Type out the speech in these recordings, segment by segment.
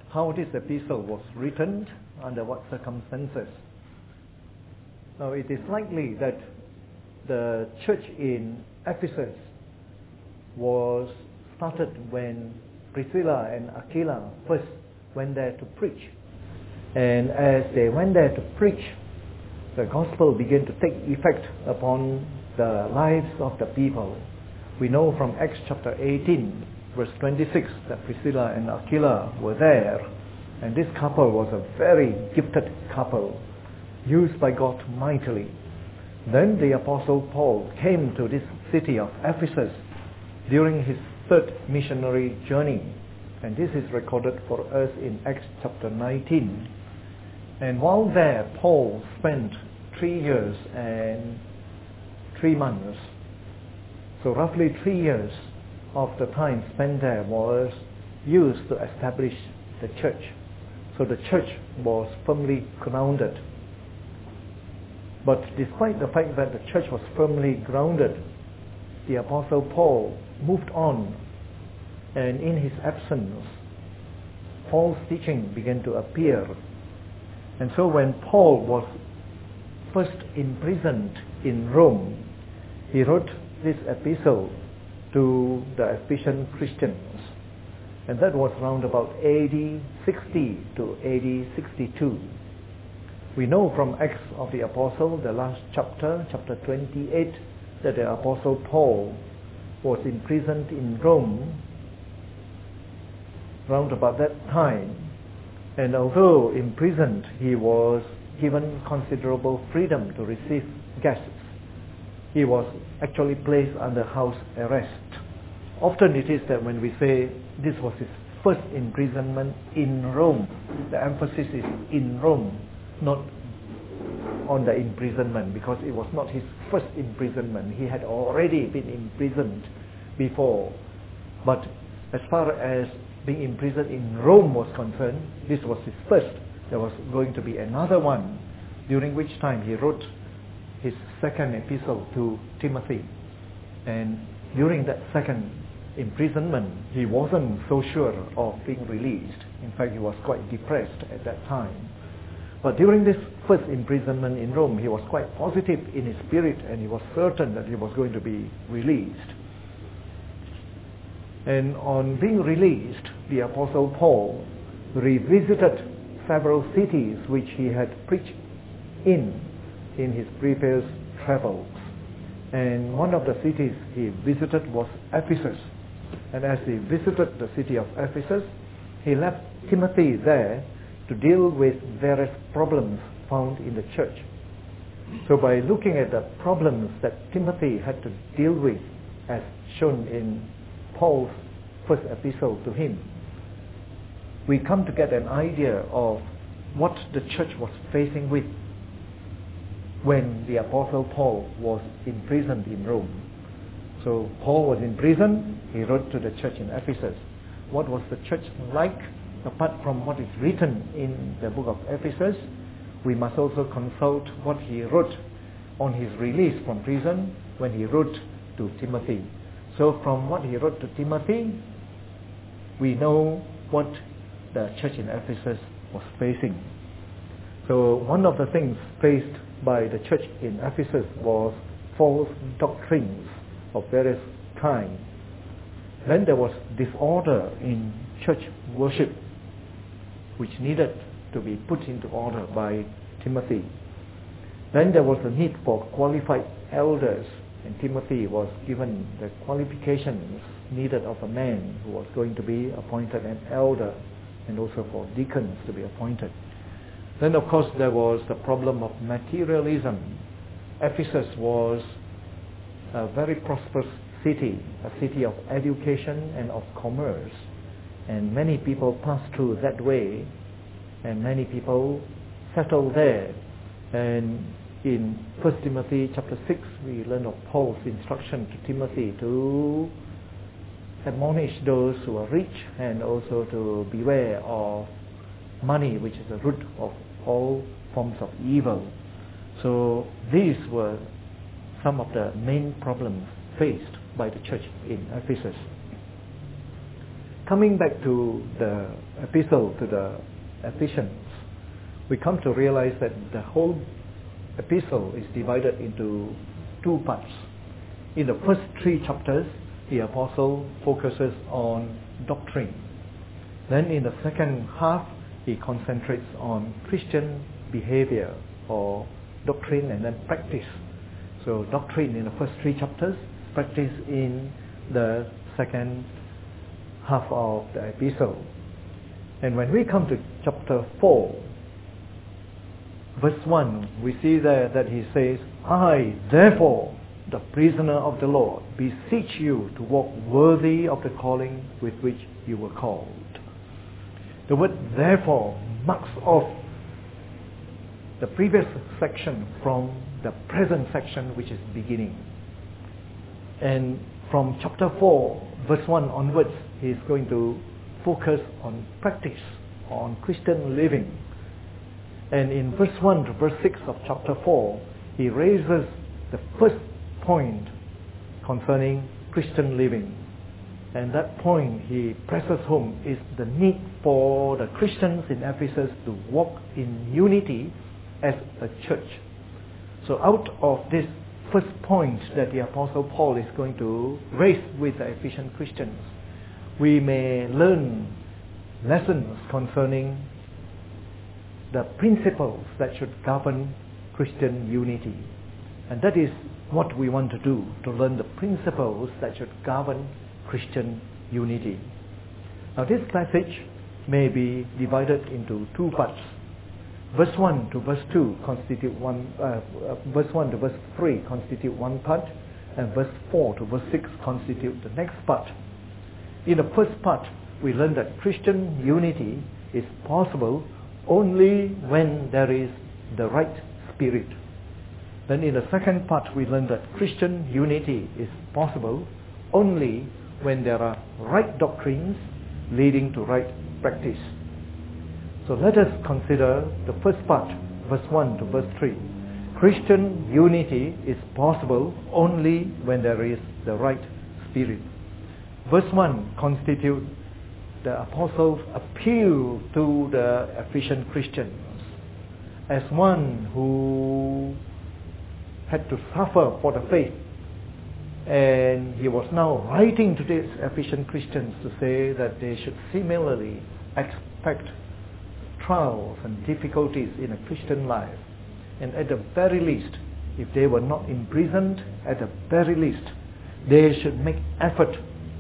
how this epistle was written, under what circumstances. Now it is likely that the church in Ephesus was started when Priscilla and Aquila first went there to preach. And as they went there to preach, the gospel began to take effect upon the lives of the people. We know from Acts chapter 18, verse 26, that Priscilla and Aquila were there. And this couple was a very gifted couple, used by God mightily. Then the Apostle Paul came to this city of Ephesus during his third missionary journey. And this is recorded for us in Acts chapter 19. And while there, Paul spent 3 years and 3 months. So roughly 3 years of the time spent there was used to establish the church. So the church was firmly grounded. But despite the fact that the church was firmly grounded, the Apostle Paul moved on, and in his absence, false teaching began to appear. And so when Paul was first imprisoned in Rome, he wrote this epistle to the Ephesian Christians. And that was around about AD 60 to AD 62. We know from Acts of the Apostle, the last chapter, chapter 28, that the Apostle Paul was imprisoned in Rome round about that time. And although imprisoned, he was given considerable freedom to receive guests. He was actually placed under house arrest. Often it is that when we say this was his first imprisonment in Rome, the emphasis is in Rome, not on the imprisonment, because it was not his first imprisonment. He had already been imprisoned before. But as far as being imprisoned in Rome was concerned, this was his first. There was going to be another one, during which time he wrote his second epistle to Timothy. And during that second imprisonment, he wasn't so sure of being released. In fact, he was quite depressed at that time. But during this first imprisonment in Rome, he was quite positive in his spirit, and he was certain that he was going to be released. And on being released, the Apostle Paul revisited several cities which he had preached in his previous travels. And one of the cities he visited was Ephesus. And as he visited the city of Ephesus, he left Timothy there to deal with various problems found in the church. So by looking at the problems that Timothy had to deal with, as shown in Paul's first epistle to him, we come to get an idea of what the church was facing with when the Apostle Paul was imprisoned in Rome. So Paul was in prison, he wrote to the church in Ephesus. What was the church like? Apart from what is written in the book of Ephesus, we must also consult what he wrote on his release from prison when he wrote to Timothy. So from what he wrote to Timothy, we know what the church in Ephesus was facing. So one of the things faced by the church in Ephesus was false doctrines of various kinds. Then there was disorder in church worship, which needed to be put into order by Timothy. Then there was a need for qualified elders, and Timothy was given the qualifications needed of a man who was going to be appointed an elder, and also for deacons to be appointed. Then of course there was the problem of materialism. Ephesus was a very prosperous city, a city of education and of commerce. And many people passed through that way, and many people settled there. And in 1 Timothy chapter 6, we learn of Paul's instruction to Timothy to admonish those who are rich, and also to beware of money, which is the root of all forms of evil. So these were some of the main problems faced by the church in Ephesus. coming back to the epistle to the Ephesians, we come to realize that the whole epistle is divided into two parts. In the first 3 chapters, the apostle focuses on doctrine. Then in the second half, he concentrates on Christian behavior or doctrine and then practice. So doctrine in the first 3 chapters, practice in the second half of the epistle. And when we come to chapter 4, verse 1, we see there that he says, I, therefore, the prisoner of the Lord, beseech you to walk worthy of the calling with which you were called. The word therefore marks off the previous section from the present section, which is beginning. And from chapter 4, verse 1 onwards, he is going to focus on practice, on Christian living. And in verse 1 to verse 6 of chapter 4, he raises the first point concerning Christian living. And that point he presses home is the need for the Christians in Ephesus to walk in unity as a church. So out of this first point that the Apostle Paul is going to raise with the Ephesian Christians, we may learn lessons concerning the principles that should govern Christian unity. And that is what we want to do, to learn the principles that should govern Christian unity. Now this passage may be divided into 2 parts. Verse 1 to verse 2 constitute verse 1 to verse 3 constitute one part, and verse 4 to verse 6 constitute the next part. In the first part, we learn that Christian unity is possible only when there is the right spirit. Then in the second part, we learn that Christian unity is possible only when there are right doctrines leading to right practice. So let us consider the first part, verse 1 to verse 3. Christian unity is possible only when there is the right spirit. Verse 1 constitutes the apostle's appeal to the Ephesian Christians as one who had to suffer for the faith. And he was now writing to these Ephesian Christians to say that they should similarly expect trials and difficulties in a Christian life. And at the very least, if they were not imprisoned, at the very least, they should make effort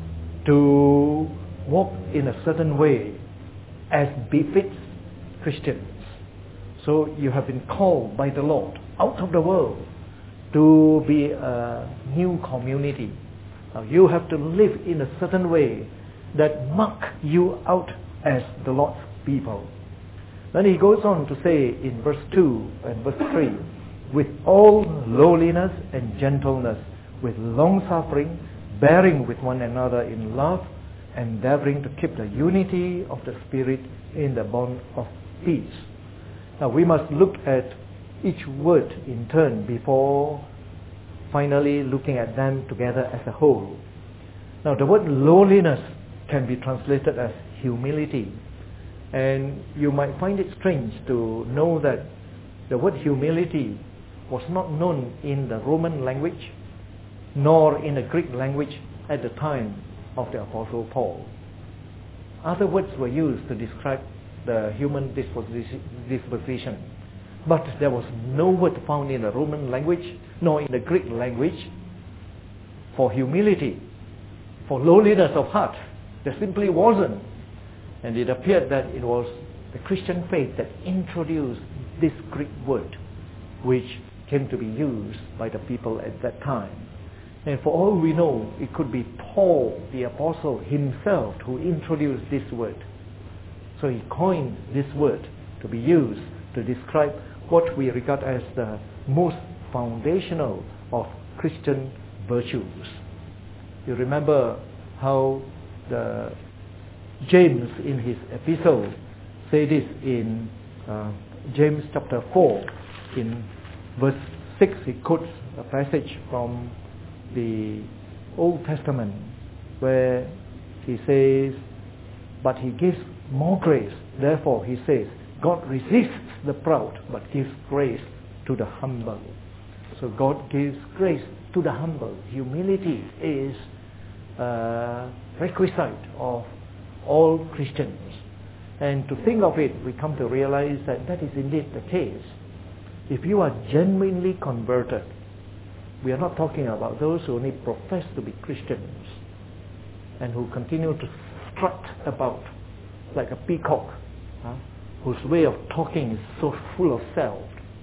to walk in a certain way as befits Christians. So you have been called by the Lord out of the world to be a new community. Now you have to live in a certain way that mark you out as the Lord's people. Then he goes on to say in verse 2 and verse 3, with all lowliness and gentleness, with long suffering, bearing with one another in love, endeavoring to keep the unity of the Spirit in the bond of peace. Now we must look at each word in turn before finally looking at them together as a whole. Now the word lowliness can be translated as humility. And you might find it strange to know that the word humility was not known in the Roman language nor in the Greek language at the time of the Apostle Paul. Other words were used to describe the human disposition. But there was no word found in the Roman language nor in the Greek language for humility, for lowliness of heart. There simply wasn't. And it appeared that it was the Christian faith that introduced this Greek word, which came to be used by the people at that time. And for all we know, it could be Paul, the apostle himself, who introduced this word. So he coined this word to be used to describe what we regard as the most foundational of Christian virtues. You remember how James in his epistle say this in James chapter 4 in verse 6. He quotes a passage from the Old Testament where he says, but He gives more grace. Therefore, He says, God resists the proud, but gives grace to the humble. So God gives grace to the humble. Humility is a requisite of all Christians. And to think of it, we come to realize that that is indeed the case. If you are genuinely converted, we are not talking about those who only profess to be Christians and who continue to strut about like a peacock, whose way of talking is so full of self,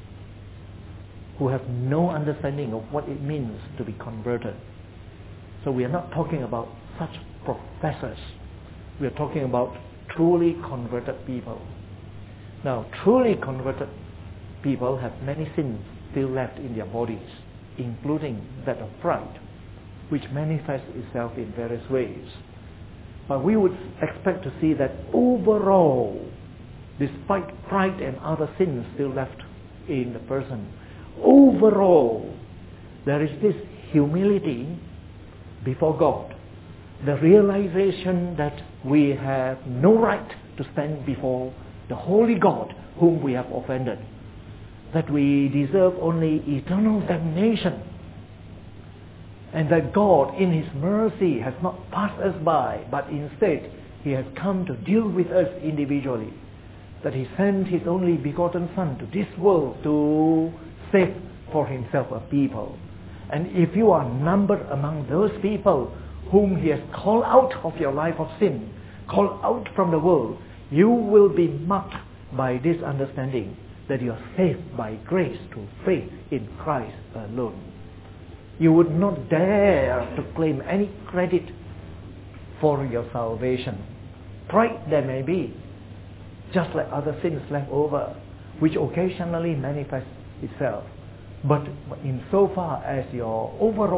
who have no understanding of what it means to be converted. So we are not talking about such professors. We are talking about truly converted people. Now, truly converted people have many sins still left in their bodies, including that of pride, which manifests itself in various ways. But we would expect to see that overall, despite pride and other sins still left in the person, overall, there is this humility before God. The realization that we have no right to stand before the holy God whom we have offended, that we deserve only eternal damnation, and that God in His mercy has not passed us by, but instead He has come to deal with us individually, that He sent His only begotten Son to this world to save for Himself a people. And if you are numbered among those people whom He has called out of your life of sin, called out from the world, you will be marked by this understanding that you are saved by grace through faith in Christ alone. You would not dare to claim any credit for your salvation. Pride there may be, just like other sins left over, which occasionally manifests itself. But insofar as your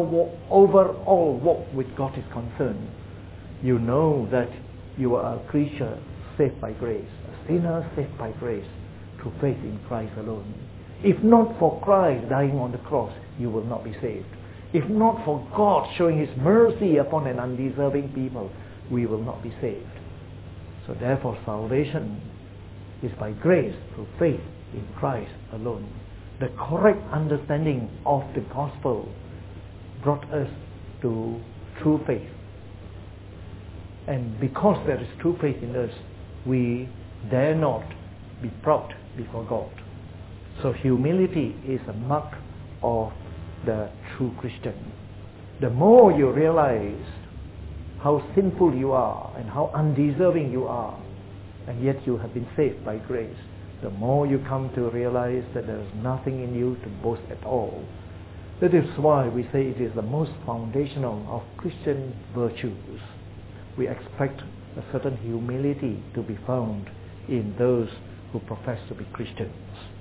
overall walk with God is concerned, you know that you are a creature saved by grace, a sinner saved by grace through faith in Christ alone. If not for Christ dying on the cross, you will not be saved. If not for God showing His mercy upon an undeserving people, we will not be saved. So therefore, salvation is by grace through faith in Christ alone. The correct understanding of the gospel brought us to true faith. And because there is true faith in us, we dare not be proud before God. So humility is a mark of the true Christian. The more you realize how sinful you are and how undeserving you are, and yet you have been saved by grace, the more you come to realize that there is nothing in you to boast at all. That is why we say it is the most foundational of Christian virtues. We expect a certain humility to be found in those who profess to be Christians.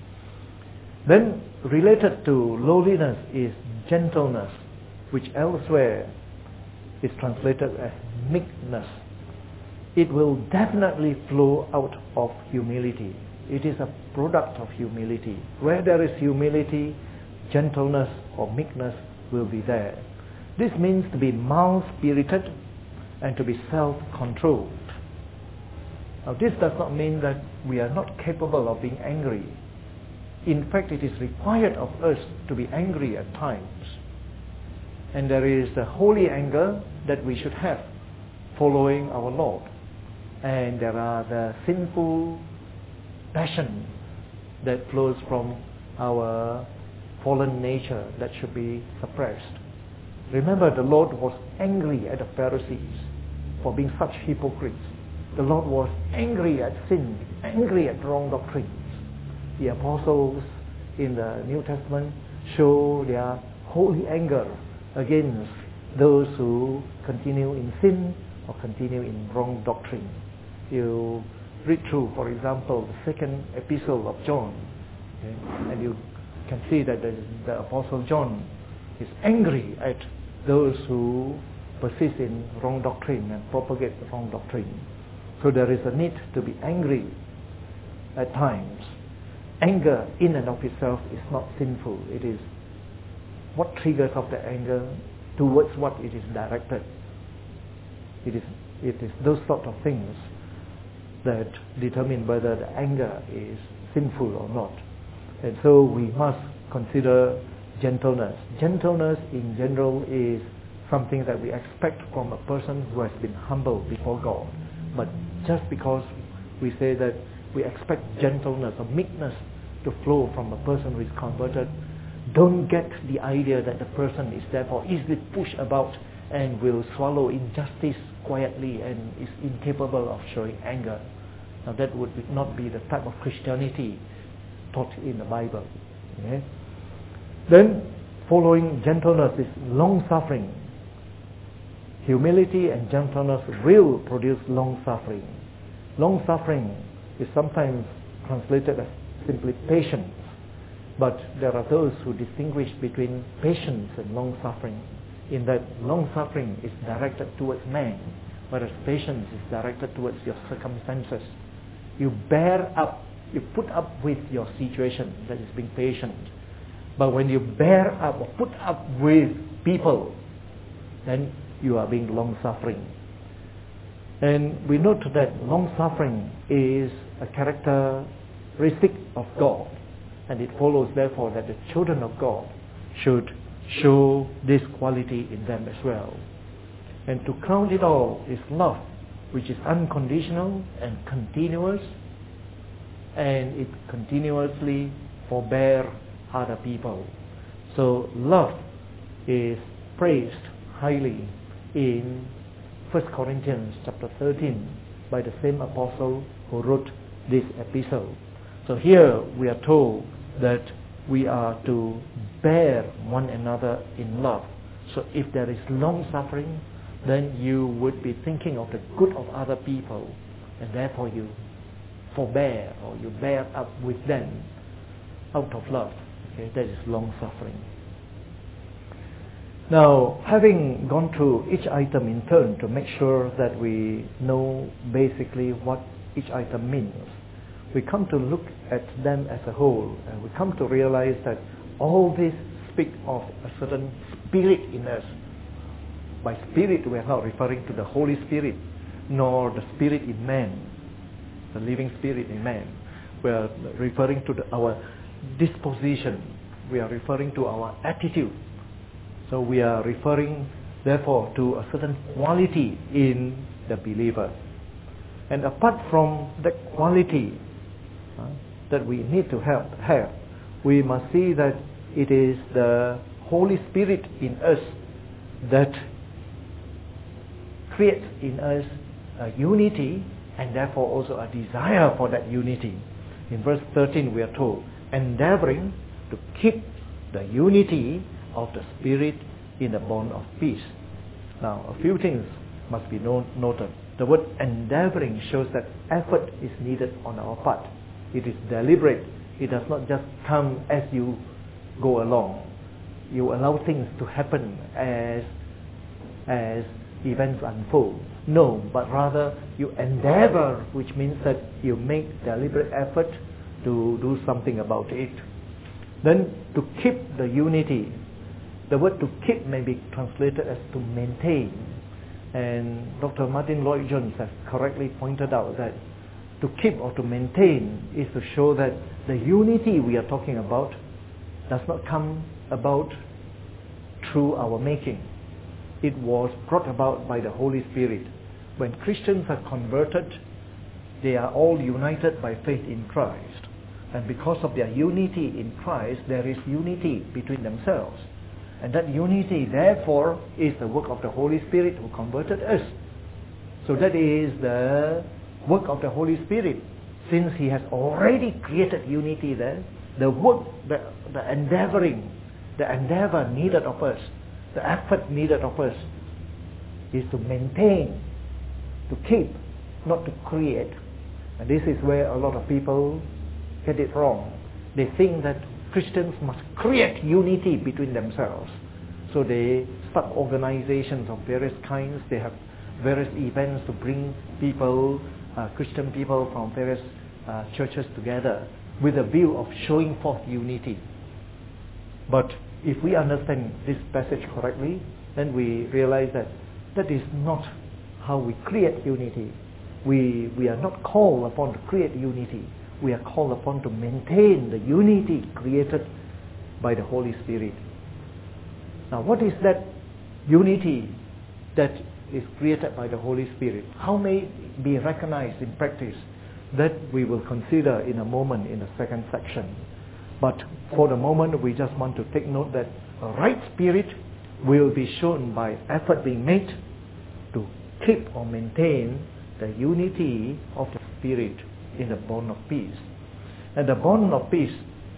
Then, related to lowliness is gentleness, which elsewhere is translated as meekness. It will definitely flow out of humility. It is a product of humility. Where there is humility, gentleness or meekness will be there. This means to be mild-spirited and to be self-controlled. Now, this does not mean that we are not capable of being angry. In fact, it is required of us to be angry at times. And there is the holy anger that we should have following our Lord. And there are the sinful passion that flows from our fallen nature that should be suppressed. Remember, the Lord was angry at the Pharisees for being such hypocrites. The Lord was angry at sin, angry at wrong doctrines. The apostles in the New Testament show their holy anger against those who continue in sin or continue in wrong doctrine. You read through, for example, the second epistle of John, okay, and you can see that the Apostle John is angry at those who persist in wrong doctrine and propagate wrong doctrine. So there is a need to be angry at times. Anger in and of itself is not sinful. It is what triggers of the anger, towards what it is directed. It is those sort of things that determine whether the anger is sinful or not. And so we must consider gentleness. Gentleness in general is something that we expect from a person who has been humble before God. But just because we say that we expect gentleness or meekness to flow from a person who is converted, don't get the idea that the person is therefore easily pushed about and will swallow injustice quietly and is incapable of showing anger. Now that would not be the type of Christianity taught in the Bible. Okay? Then following gentleness is long-suffering. Humility and gentleness will produce long-suffering. Long-suffering is sometimes translated as simply patience, but there are those who distinguish between patience and long-suffering, in that long-suffering is directed towards man, whereas patience is directed towards your circumstances. You bear up, you put up with your situation, that is being patient. But when you bear up or put up with people, then you are being long-suffering. And we note that long-suffering is a characteristic of God, and it follows therefore that the children of God should show this quality in them as well. And to crown it all is love, which is unconditional and continuous, and it continuously forbear other people. So love is praised highly in 1 Corinthians chapter 13 by the same apostle who wrote this epistle. So here we are told that we are to bear one another in love. So if there is long suffering, then you would be thinking of the good of other people, and therefore you forbear or you bear up with them out of love. Okay, that is long suffering. Now, having gone through each item in turn to make sure that we know basically what each item means, we come to look at them as a whole, and we come to realize that all this speak of a certain spirit in us. By spirit, we are not referring to the Holy Spirit, nor the spirit in man, the living spirit in man. We are referring to our disposition. We are referring to our attitude. So we are referring, therefore, to a certain quality in the believer. And apart from that quality that we need to have, we must see that it is the Holy Spirit in us that creates in us a unity, and therefore also a desire for that unity. In verse 13 we are told, endeavoring to keep the unity of the Spirit in the bond of peace. Now, a few things must be noted. The word endeavoring shows that effort is needed on our part. It is deliberate. It does not just come as you go along. You allow things to happen as events unfold. No, but rather you endeavor, which means that you make deliberate effort to do something about it. Then to keep the unity. The word to keep may be translated as to maintain. And Dr. Martin Lloyd-Jones has correctly pointed out that to keep or to maintain is to show that the unity we are talking about does not come about through our making. It was brought about by the Holy Spirit. When Christians are converted, they are all united by faith in Christ. And because of their unity in Christ, there is unity between themselves. And that unity, therefore, is the work of the Holy Spirit who converted us. So that is the work of the Holy Spirit. Since He has already created unity there, the work, the endeavoring, the endeavor needed of us, the effort needed of us is to maintain, to keep, not to create. And this is where a lot of people get it wrong. They think that Christians must create unity between themselves. So they start organizations of various kinds. They have various events to bring people, Christian people from various churches together with a view of showing forth unity. But if we understand this passage correctly, then we realize that that is not how we create unity. We are not called upon to create unity. We are called upon to maintain the unity created by the Holy Spirit. Now, what is that unity that is created by the Holy Spirit? How may it be recognized in practice? That we will consider in a moment in the second section. But for the moment, we just want to take note that a right spirit will be shown by effort being made to keep or maintain the unity of the Spirit in the bond of peace. And the bond of peace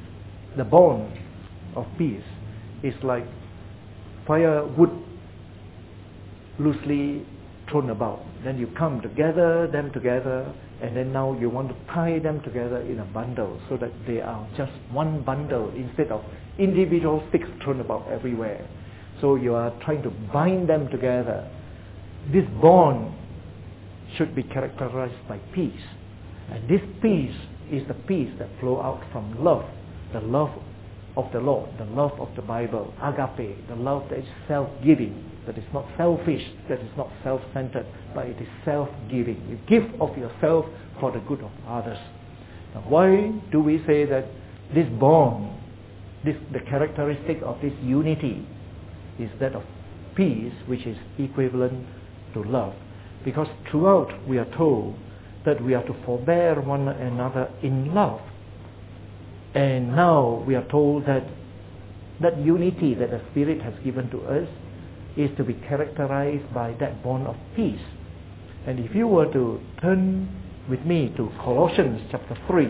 is like firewood loosely thrown about. Then you come together, them together, and then now you want to tie them together in a bundle so that they are just one bundle instead of individual sticks thrown about everywhere. So you are trying to bind them together. This bond should be characterized by peace. And this peace is the peace that flows out from love, the love of the Lord, the love of the Bible, agape, the love that is self-giving, that is not selfish, that is not self-centered, but it is self-giving. You give of yourself for the good of others. Now, why do we say that this bond, the characteristic of this unity is that of peace, which is equivalent to love? Because throughout we are told that we are to forbear one another in love. And now we are told that that unity that the Spirit has given to us is to be characterized by that bond of peace. And if you were to turn with me to Colossians chapter 3,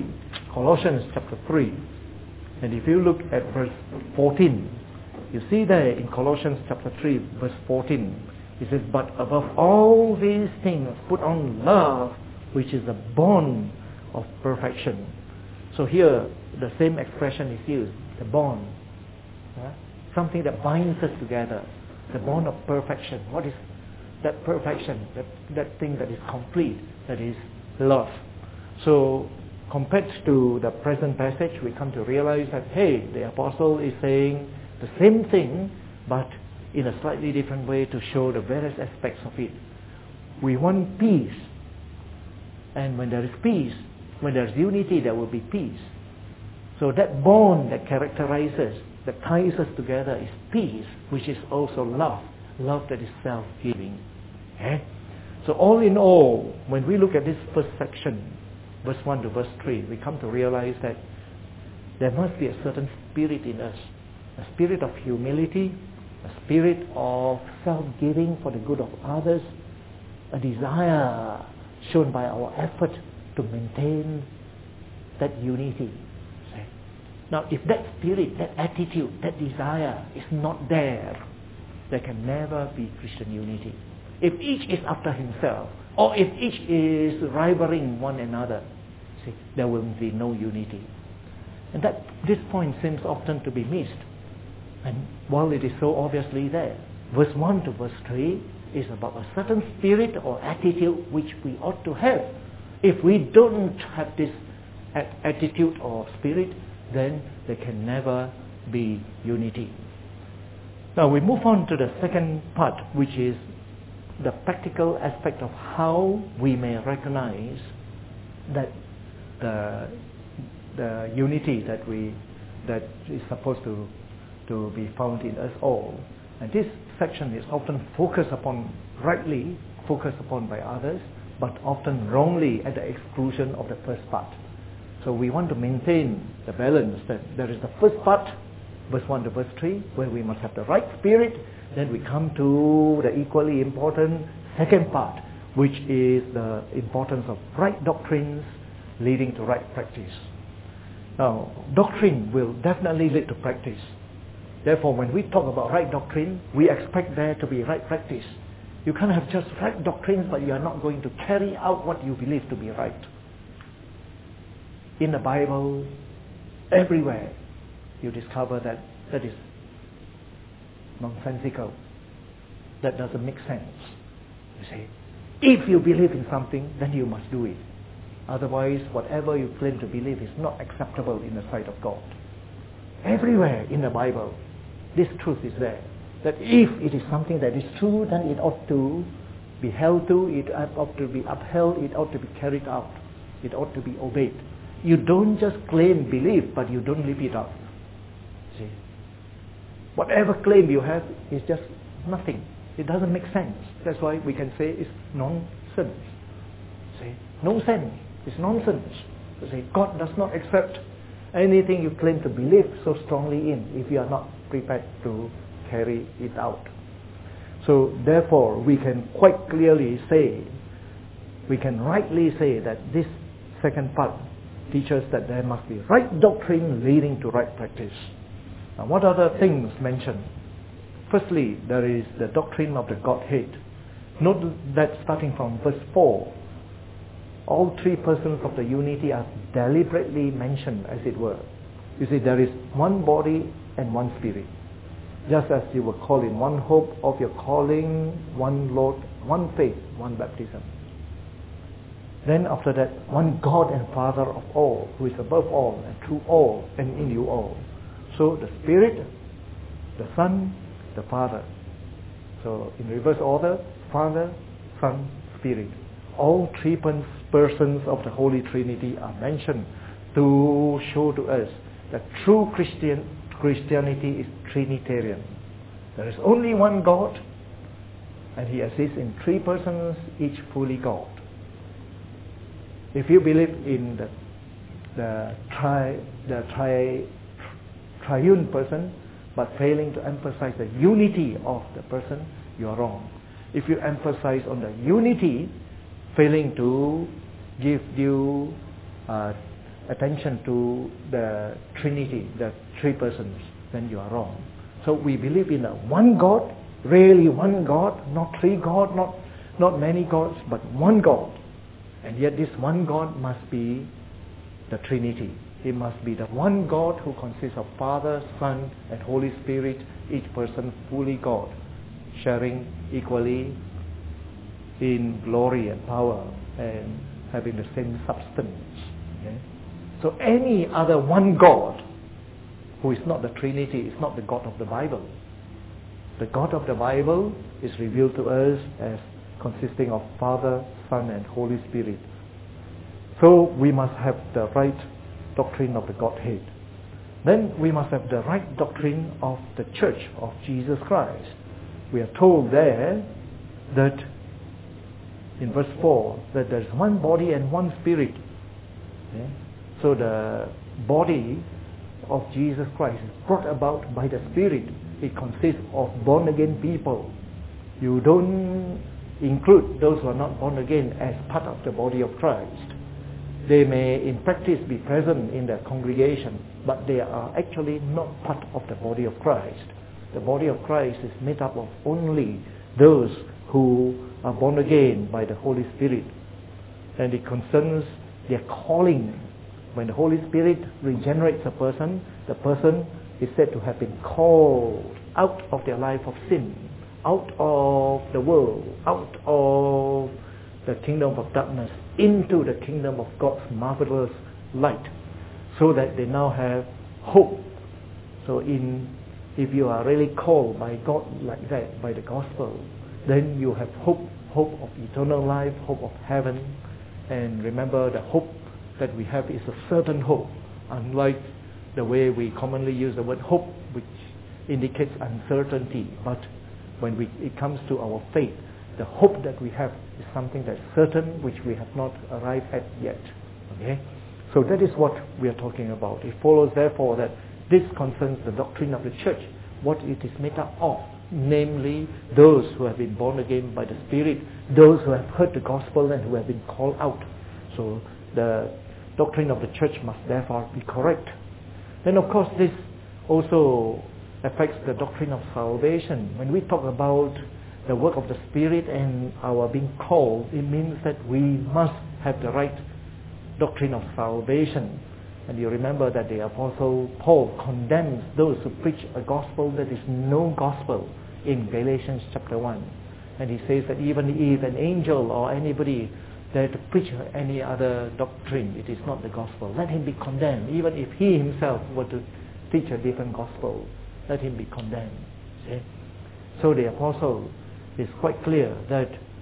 and if you look at verse 14, you see there in Colossians chapter 3, verse 14, it says, "But above all these things, put on love, which is the bond of perfection." So here, the same expression is used, the bond. Something that binds us together, the bond of perfection. What is that perfection? That thing that is complete, that is love. So compared to the present passage, we come to realize that, hey, the apostle is saying the same thing, but in a slightly different way to show the various aspects of it. We want peace. And when there is peace, when there is unity, there will be peace. So that bond that characterizes, that ties us together is peace, which is also love. Love that is self-giving. Okay? So all in all, when we look at this first section, verse 1 to verse 3, we come to realize that there must be a certain spirit in us. A spirit of humility, a spirit of self-giving for the good of others, a desire shown by our effort to maintain that unity. Now, if that spirit, that attitude, that desire is not there, there can never be Christian unity. If each is after himself, or if each is rivaling one another, see, there will be no unity. And that this point seems often to be missed. And while it is so obviously there, verse 1 to verse 3 is about a certain spirit or attitude which we ought to have. If we don't have this attitude or spirit, then there can never be unity. Now we move on to the second part, which is the practical aspect of how we may recognize that the unity that is supposed to be found in us all. And this section is often rightly focused upon by others, but often wrongly at the exclusion of the first part. So we want to maintain the balance that there is the first part, verse 1 to verse 3, where we must have the right spirit. Then we come to the equally important second part, which is the importance of right doctrines leading to right practice. Now, doctrine will definitely lead to practice. Therefore, when we talk about right doctrine, we expect there to be right practice. You can't have just right doctrines, but you are not going to carry out what you believe to be right. In the Bible, everywhere, you discover that is nonsensical. That doesn't make sense. You say, if you believe in something, then you must do it. Otherwise, whatever you claim to believe is not acceptable in the sight of God. Everywhere in the Bible, this truth is there. That if it is something that is true, then it ought to be held to, it ought to be upheld, it ought to be carried out, it ought to be obeyed. You don't just claim belief, but you don't live it up. See? Whatever claim you have is just nothing. It doesn't make sense. That's why we can say it's nonsense. See? No sense. It's nonsense. See? God does not accept anything you claim to believe so strongly in if you are not prepared to carry it out. So therefore, we can quite clearly say, we can rightly say that this second part teaches that there must be right doctrine leading to right practice. Now, what are the things mentioned? Firstly, there is the doctrine of the Godhead. Note that starting from verse 4, all three persons of the unity are deliberately mentioned, as it were. You see, there is one body and one spirit. Just as you were called in one hope of your calling, one Lord, one faith, one baptism. Then after that, one God and Father of all, who is above all and through all and in you all. So the Spirit, the Son, the Father. So in reverse order, Father, Son, Spirit. All three persons of the Holy Trinity are mentioned to show to us that true Christianity is Trinitarian. There is only one God, and He exists in three persons, each fully God. If you believe in the triune person, but failing to emphasize the unity of the person, you are wrong. If you emphasize on the unity, failing to give due attention to the Trinity, the three persons, then you are wrong. So we believe in a one God, really one God, not three gods, not many gods, but one God. And yet this one God must be the Trinity. It must be the one God who consists of Father, Son, and Holy Spirit, each person fully God, sharing equally in glory and power and having the same substance. Okay? So any other one God who is not the Trinity is not the God of the Bible. The God of the Bible is revealed to us as consisting of Father, Son, and Holy Spirit. So we must have the right doctrine of the Godhead. Then we must have the right doctrine of the Church of Jesus Christ. We are told there that in verse 4 that there is one body and one spirit. Okay? So the body of Jesus Christ is brought about by the Spirit. It consists of born again people. You don't include those who are not born again as part of the body of Christ. They may in practice be present in the congregation, but they are actually not part of the body of Christ. The body of Christ is made up of only those who are born again by the Holy Spirit. And it concerns their calling. When the Holy Spirit regenerates a person, the person is said to have been called out of their life of sin, out of the world, out of the kingdom of darkness, into the kingdom of God's marvelous light, so that they now have hope. So if you are really called by God like that, by the gospel, then you have hope of eternal life, hope of heaven. And remember, the hope that we have is a certain hope, unlike the way we commonly use the word hope, which indicates uncertainty. But when it comes to our faith, the hope that we have is something that's certain, which we have not arrived at yet. Okay? So that is what we are talking about. It follows therefore that this concerns the doctrine of the church, what it is made up of, namely those who have been born again by the Spirit, those who have heard the gospel and who have been called out. So the doctrine of the church must therefore be correct. Then of course this also affects the doctrine of salvation. When we talk about the work of the Spirit and our being called, it means that we must have the right doctrine of salvation. And you remember that the Apostle Paul condemns those who preach a gospel that is no gospel in Galatians chapter 1. And he says that even if an angel or anybody dare to preach any other doctrine, it is not the gospel. Let him be condemned. Even if he himself were to teach a different gospel, let him be condemned. See? So the Apostle is quite clear that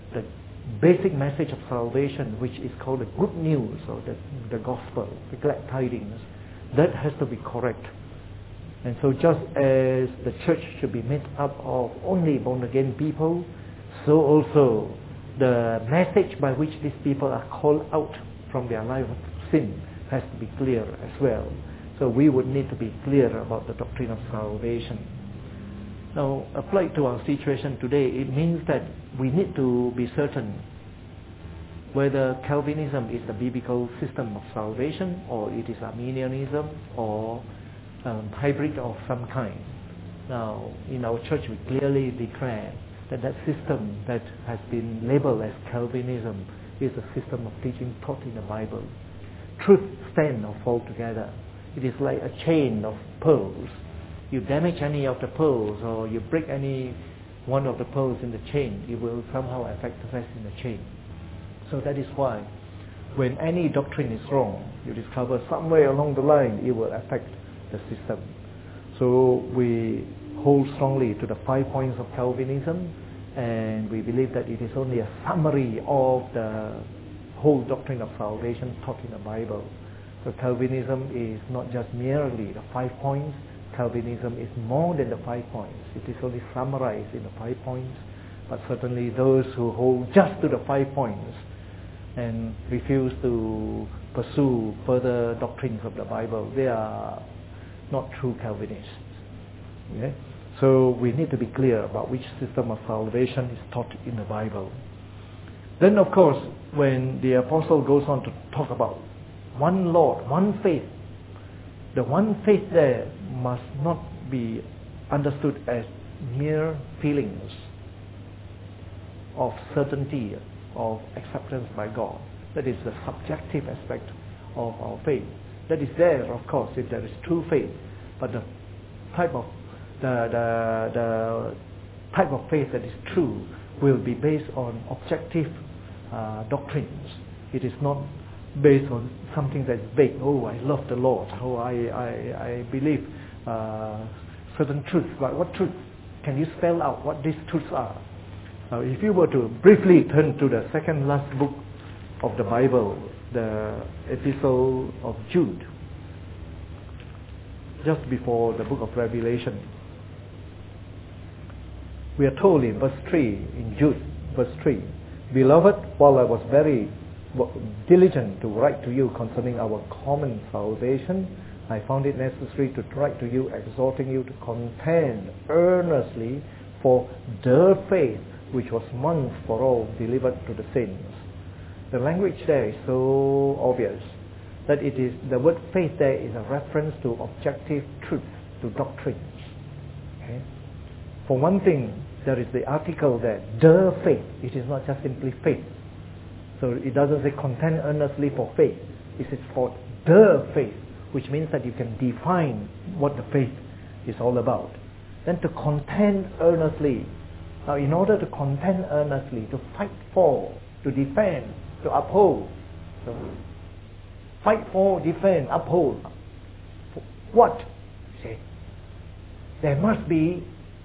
the basic message of salvation, which is called the good news or the gospel, the glad tidings, that has to be correct. And so just as the church should be made up of only born again people, so also the message by which these people are called out from their life of sin has to be clear as well. So we would need to be clear about the doctrine of salvation. Now, applied to our situation today, it means that we need to be certain whether Calvinism is the biblical system of salvation, or it is Arminianism, or hybrid of some kind. Now, in our church, we clearly declare that system that has been labeled as Calvinism is a system of teaching taught in the Bible. Truth stand or fall together. It is like a chain of pearls. You damage any of the pearls, or you break any one of the pearls in the chain, it will somehow affect the rest in the chain. So that is why when any doctrine is wrong, you discover somewhere along the line it will affect the system. So we hold strongly to the 5 points of Calvinism, and we believe that it is only a summary of the whole doctrine of salvation taught in the Bible. So Calvinism is not just merely the 5 points. Calvinism is more than the 5 points. It is only summarized in the 5 points. But certainly those who hold just to the 5 points and refuse to pursue further doctrines of the Bible, they are not true Calvinists. Okay? So we need to be clear about which system of salvation is taught in the Bible. Then of course, when the apostle goes on to talk about one Lord, one faith, the one faith there must not be understood as mere feelings of certainty of acceptance by God. That is the subjective aspect of our faith. That is there, of course, if there is true faith, but the type of the type of faith that is true will be based on objective doctrines. It is not based on something that's vague. Oh, I love the Lord. Oh, I believe certain truths. But what truth? Can you spell out what these truths are? Now, if you were to briefly turn to the second last book of the Bible, the Epistle of Jude, just before the book of Revelation, we are told in verse 3, in Jude, verse 3, "Beloved, while I was very diligent to write to you concerning our common salvation, I found it necessary to write to you, exhorting you to contend earnestly for the faith which was once for all delivered to the saints." The language there is so obvious that it is, the word faith there is a reference to objective truth, to doctrines. Okay? For one thing, there is the article there, the faith. It is not just simply faith. So it doesn't say contend earnestly for faith. It says for the faith, which means that you can define what the faith is all about. Then to contend earnestly. Now, in order to contend earnestly, to fight for, to defend, to uphold. So, fight for, defend, uphold. For what? See, there must be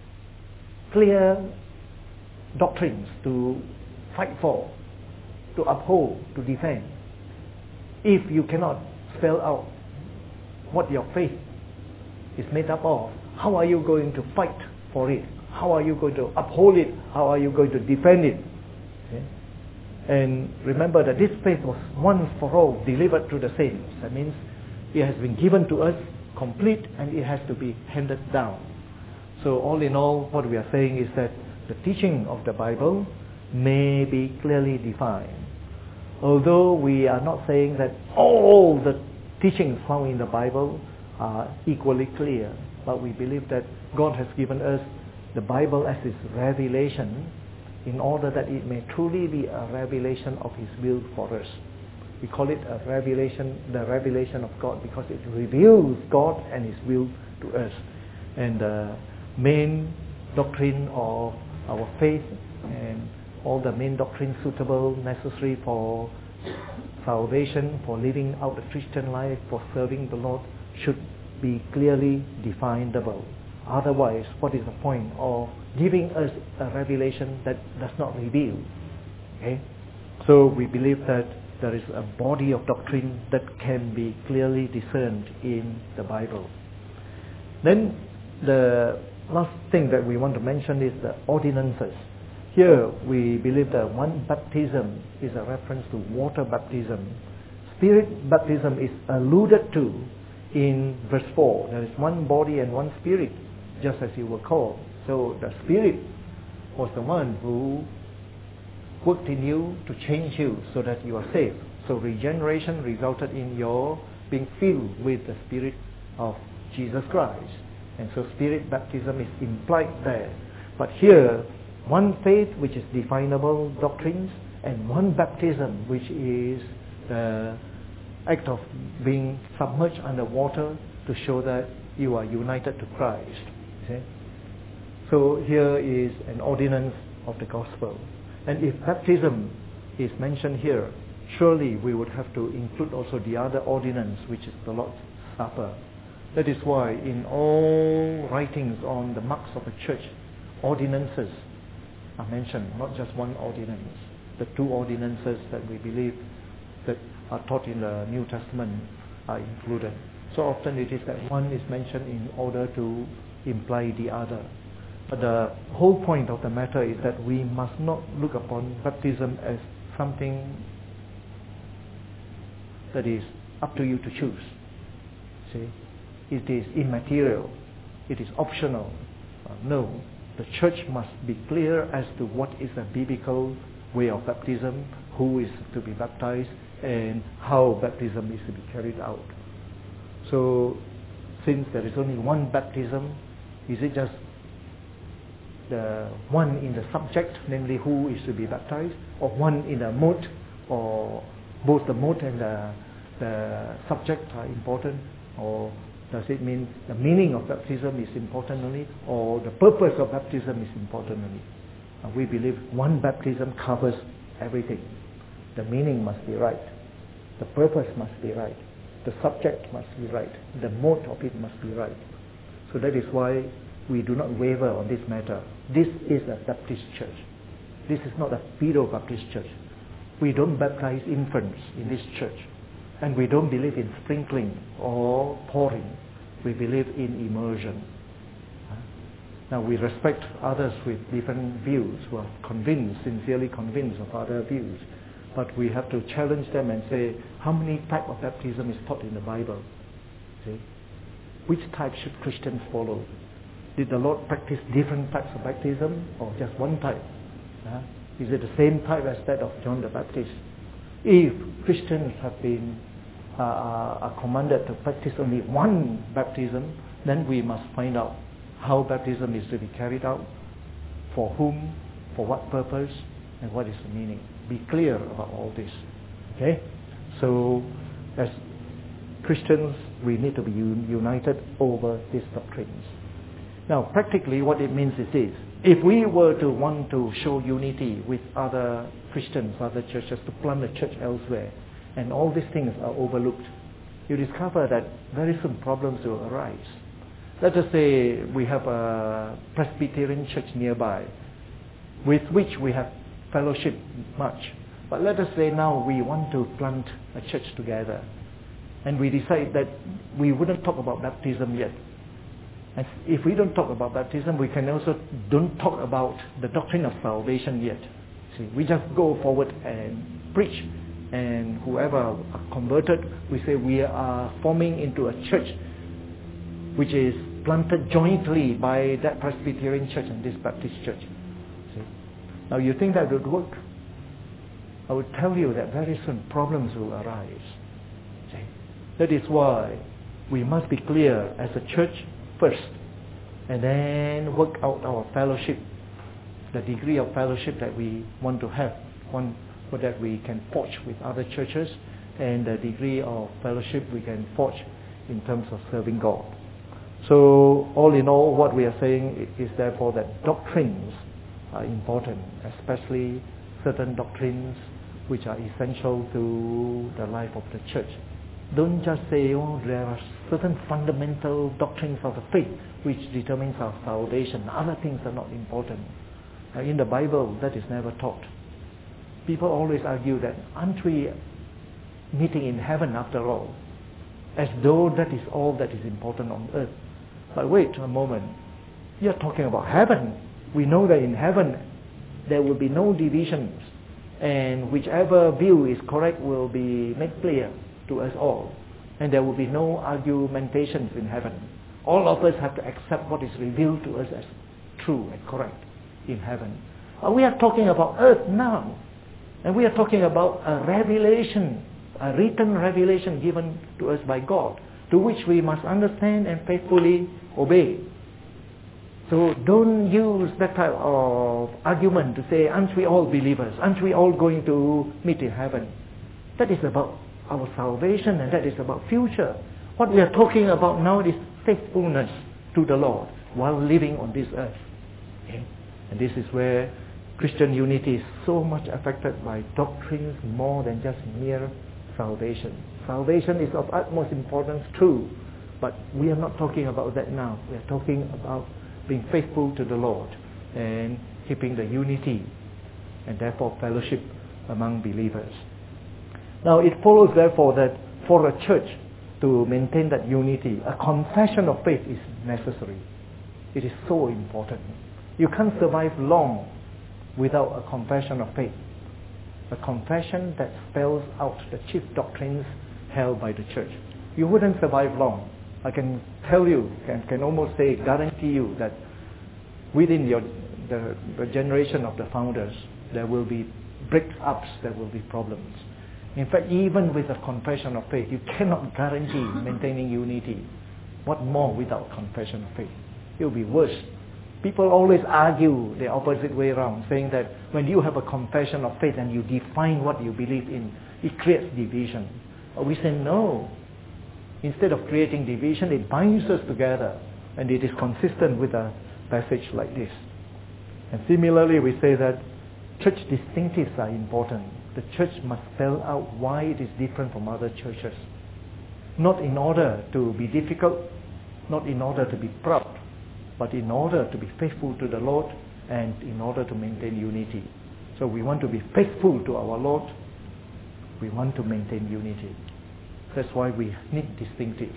clear doctrines to fight for, to uphold, to defend. If you cannot spell out what your faith is made up of, how are you going to fight for it? How are you going to uphold it? How are you going to defend it? Okay? And remember that this faith was once for all delivered to the saints. That means it has been given to us complete, and it has to be handed down. So all in all, what we are saying is that the teaching of the Bible may be clearly defined. Although we are not saying that all the teachings found in the Bible are equally clear, but we believe that God has given us the Bible as His revelation in order that it may truly be a revelation of His will for us. We call it a revelation, the revelation of God, because it reveals God and His will to us. And the main doctrine of our faith and all the main doctrines suitable, necessary for salvation, for living out the Christian life, for serving the Lord, should be clearly definable. Otherwise, what is the point of giving us a revelation that does not reveal? Okay? So we believe that there is a body of doctrine that can be clearly discerned in the Bible. Then the last thing that we want to mention is the ordinances. Here we believe that one baptism is a reference to water baptism. Spirit baptism is alluded to in verse 4. There is one body and one Spirit, just as you were called. So the Spirit was the one who worked in you to change you so that you are saved. So regeneration resulted in your being filled with the Spirit of Jesus Christ. And so Spirit baptism is implied there. But here, one faith which is definable doctrines, and one baptism which is the act of being submerged under water to show that you are united to Christ. See? So here is an ordinance of the gospel. And if baptism is mentioned here, surely we would have to include also the other ordinance, which is the Lord's Supper. That is why in all writings on the marks of a church, ordinances are mentioned, not just one ordinance. The two ordinances that we believe that are taught in the New Testament are included. So often it is that one is mentioned in order to imply the other. But the whole point of the matter is that we must not look upon baptism as something that is up to you to choose. See? It is immaterial. It is optional. No. The church must be clear as to what is the biblical way of baptism, who is to be baptized, and how baptism is to be carried out. So, since there is only one baptism, is it just the one in the subject, namely who is to be baptized, or one in the mode, or both the mode and the subject are important, or does it mean the meaning of baptism is important only, or the purpose of baptism is important only? We believe one baptism covers everything. The meaning must be right. The purpose must be right. The subject must be right. The mode of it must be right. So that is why we do not waver on this matter. This is a Baptist church. This is not a pedo-Baptist church. We don't baptize infants in this church. And we don't believe in sprinkling or pouring. We believe in immersion. Now we respect others with different views who are sincerely convinced of other views. But we have to challenge them and say, how many types of baptism is taught in the Bible? See? Which type should Christians follow? Did the Lord practice different types of baptism or just one type? Is it the same type as that of John the Baptist? If Christians have been are commanded to practice only one baptism, then we must find out how baptism is to be carried out, for whom, for what purpose, and what is the meaning. Be clear about all this. Okay? So, as Christians, we need to be united over these doctrines. Now, practically what it means is this. If we were to want to show unity with other Christians, other churches, to plant a church elsewhere, and all these things are overlooked, you discover that very soon problems will arise. Let us say we have a Presbyterian church nearby, with which we have fellowship much. But let us say now we want to plant a church together, and we decide that we wouldn't talk about baptism yet. And if we don't talk about baptism, we can also don't talk about the doctrine of salvation yet. See, we just go forward and preach, and whoever are converted, we say we are forming into a church which is planted jointly by that Presbyterian church and this Baptist church. See? Now you think that would work? I would tell you that very soon problems will arise. See? That is why we must be clear as a church first, and then work out our fellowship, the degree of fellowship that we want to have, one that we can forge with other churches, and the degree of fellowship we can forge in terms of serving God. So all in all, what we are saying is therefore that doctrines are important, especially certain doctrines which are essential to the life of the church. Don't just say, oh, there are certain fundamental doctrines of the faith which determines our salvation. Other things are not important. In the Bible, that is never taught. People always argue that, aren't we meeting in heaven after all? As though that is all that is important on earth. But wait a moment. You're talking about heaven. We know that in heaven there will be no divisions, and whichever view is correct will be made clear to us all. And there will be no argumentations in heaven. All of us have to accept what is revealed to us as true and correct in heaven. But we are talking about earth now. And we are talking about a revelation, a written revelation given to us by God, to which we must understand and faithfully obey. So don't use that type of argument to say, aren't we all believers? Aren't we all going to meet in heaven? That is about our salvation, and that is about future. What we are talking about now is faithfulness to the Lord while living on this earth. Okay? And this is where Christian unity is so much affected by doctrines more than just mere salvation. Salvation is of utmost importance, true, but we are not talking about that now. We are talking about being faithful to the Lord and keeping the unity and therefore fellowship among believers. Now it follows therefore that for a church to maintain that unity, a confession of faith is necessary. It is so important. You can't survive long without a confession of faith. A confession that spells out the chief doctrines held by the church. You wouldn't survive long. I can tell you, can almost say, guarantee you that within the generation of the founders, there will be break-ups, there will be problems. In fact, even with a confession of faith, you cannot guarantee maintaining unity. What more without confession of faith? It will be worse. People always argue the opposite way around, saying that when you have a confession of faith and you define what you believe in, it creates division. But we say no. Instead of creating division, it binds us together, and it is consistent with a passage like this. And similarly, we say that church distinctives are important. The church must spell out why it is different from other churches. Not in order to be difficult, not in order to be proud, but in order to be faithful to the Lord and in order to maintain unity. So we want to be faithful to our Lord. We want to maintain unity. That's why we need distinctives.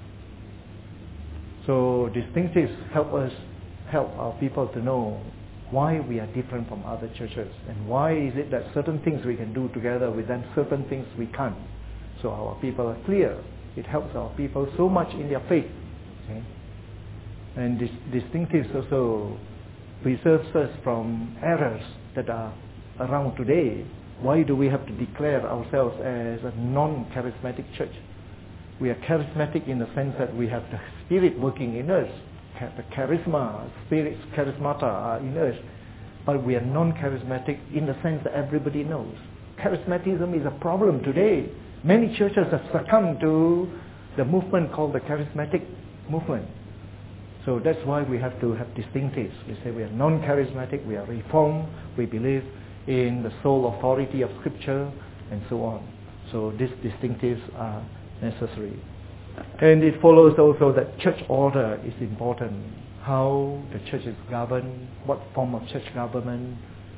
So distinctives help our people to know why we are different from other churches, and why is it that certain things we can do together with them, certain things we can't. So our people are clear. It helps our people so much in their faith. Okay? And distinctives also preserves us from errors that are around today. Why do we have to declare ourselves as a non-charismatic church? We are charismatic in the sense that we have the Spirit working in us. The charisma, Spirit's charismata are in us. But we are non-charismatic in the sense that everybody knows. Charismatism is a problem today. Many churches have succumbed to the movement called the charismatic movement. So that's why we have to have distinctives. We say we are non-charismatic, we are reformed, we believe in the sole authority of Scripture, and so on. So these distinctives are necessary. And it follows also that church order is important. How the church is governed, what form of church government,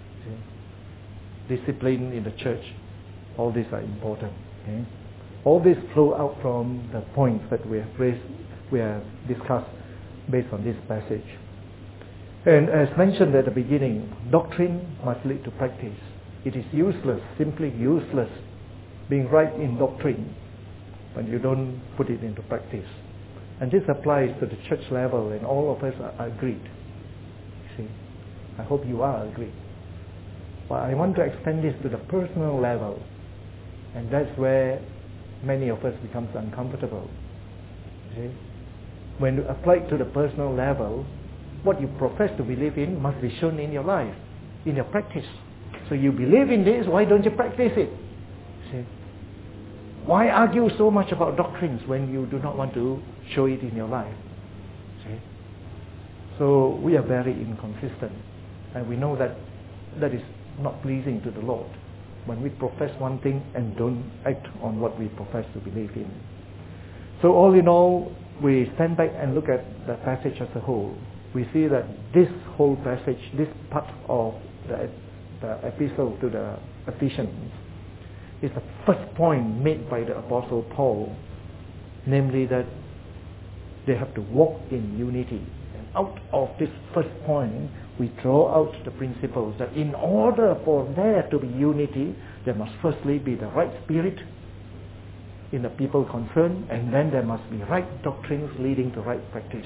discipline in the church, all these are important. Okay? All these flow out from the points that we have discussed based on this passage. And as mentioned at the beginning, doctrine must lead to practice. It is useless, simply useless, being right in doctrine when you don't put it into practice. And this applies to the church level, and all of us are agreed. See, I hope you are agreed. But I want to extend this to the personal level, and that's where many of us becomes uncomfortable. See? When you apply it to the personal level, what you profess to believe in must be shown in your life, in your practice. So you believe in this, why don't you practice it? See? Why argue so much about doctrines when you do not want to show it in your life? See? So we are very inconsistent, and we know that that is not pleasing to the Lord when we profess one thing and don't act on what we profess to believe in. So all in all, we stand back and look at the passage as a whole. We see that this whole passage, this part of the epistle to the Ephesians is the first point made by the Apostle Paul, namely that they have to walk in unity. And out of this first point, we draw out the principles that in order for there to be unity, there must firstly be the right spirit in the people concerned, and then there must be right doctrines leading to right practice.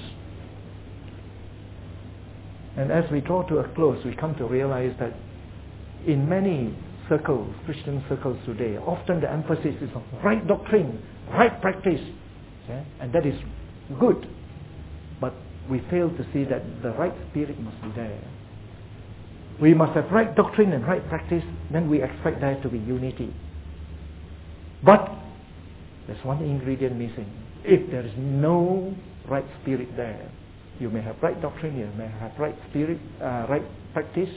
And as we draw to a close, we come to realize that in many circles, Christian circles today, often the emphasis is on right doctrine, right practice, and that is good. But we fail to see that the right spirit must be there. We must have right doctrine and right practice, then we expect there to be unity. But there's one ingredient missing. If there is no right spirit there, you may have right doctrine, you may have right spirit, right practice,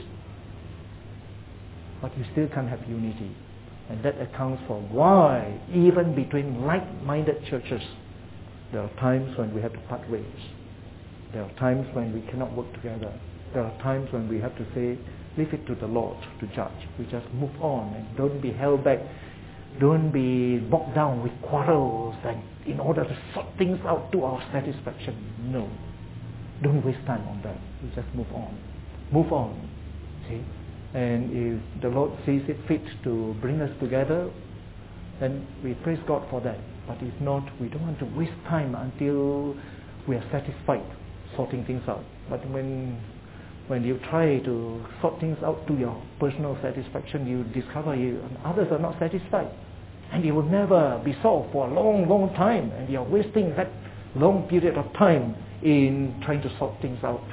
but you still can't have unity. And that accounts for why, even between like-minded churches, there are times when we have to part ways. There are times when we cannot work together. There are times when we have to say, leave it to the Lord to judge. We just move on and don't be held back. Don't be bogged down with quarrels and in order to sort things out to our satisfaction. No. Don't waste time on that. We just move on. Move on. See? And if the Lord sees it fit to bring us together, then we praise God for that. But if not, we don't want to waste time until we are satisfied sorting things out. But when you try to sort things out to your personal satisfaction, you discover others are not satisfied. And it will never be solved for a long, long time. And you are wasting that long period of time in trying to sort things out.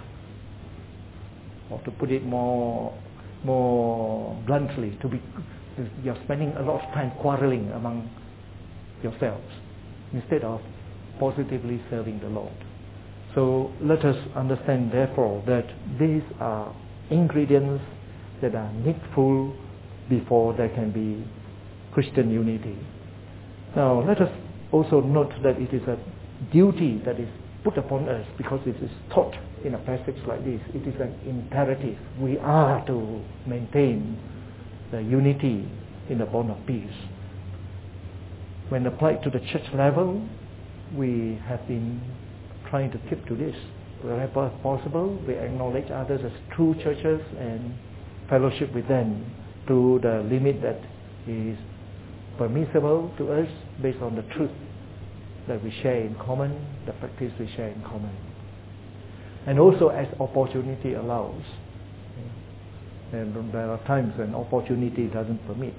Or to put it more bluntly, you're spending a lot of time quarreling among yourselves instead of positively serving the Lord. So let us understand therefore that these are ingredients that are needful before there can be Christian unity. Now let us also note that it is a duty that is put upon us because it is taught in a passage like this. It is an imperative. We are to maintain the unity in the bond of peace. When applied to the church level, we have been trying to keep to this. Wherever possible, we acknowledge others as true churches and fellowship with them to the limit that is permissible to us based on the truth that we share in common, the practice we share in common. And also as opportunity allows. And there are times when opportunity doesn't permit.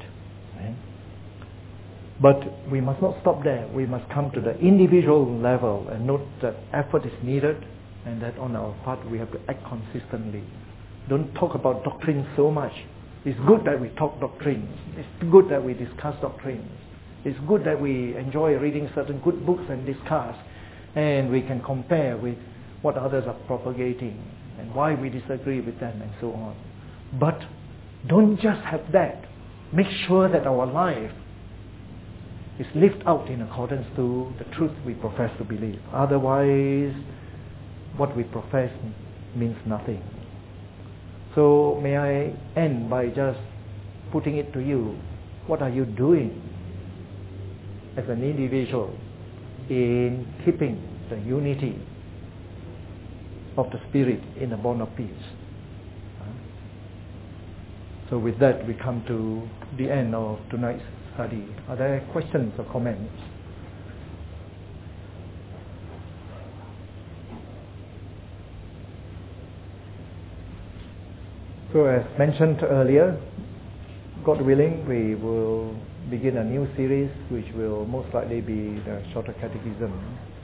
But we must not stop there. We must come to the individual level and note that effort is needed and that on our part we have to act consistently. Don't talk about doctrine so much. It's good that we talk doctrines. It's good that we discuss doctrines. It's good that we enjoy reading certain good books and discuss, and we can compare with what others are propagating and why we disagree with them and so on. But don't just have that. Make sure that our life is lived out in accordance to the truth we profess to believe. Otherwise, what we profess means nothing. So may I end by just putting it to you, what are you doing as an individual in keeping the unity of the Spirit in the bond of peace? So with that, we come to the end of tonight's study. Are there questions or comments? So as mentioned earlier, God willing, we will begin a new series which will most likely be the Shorter Catechism.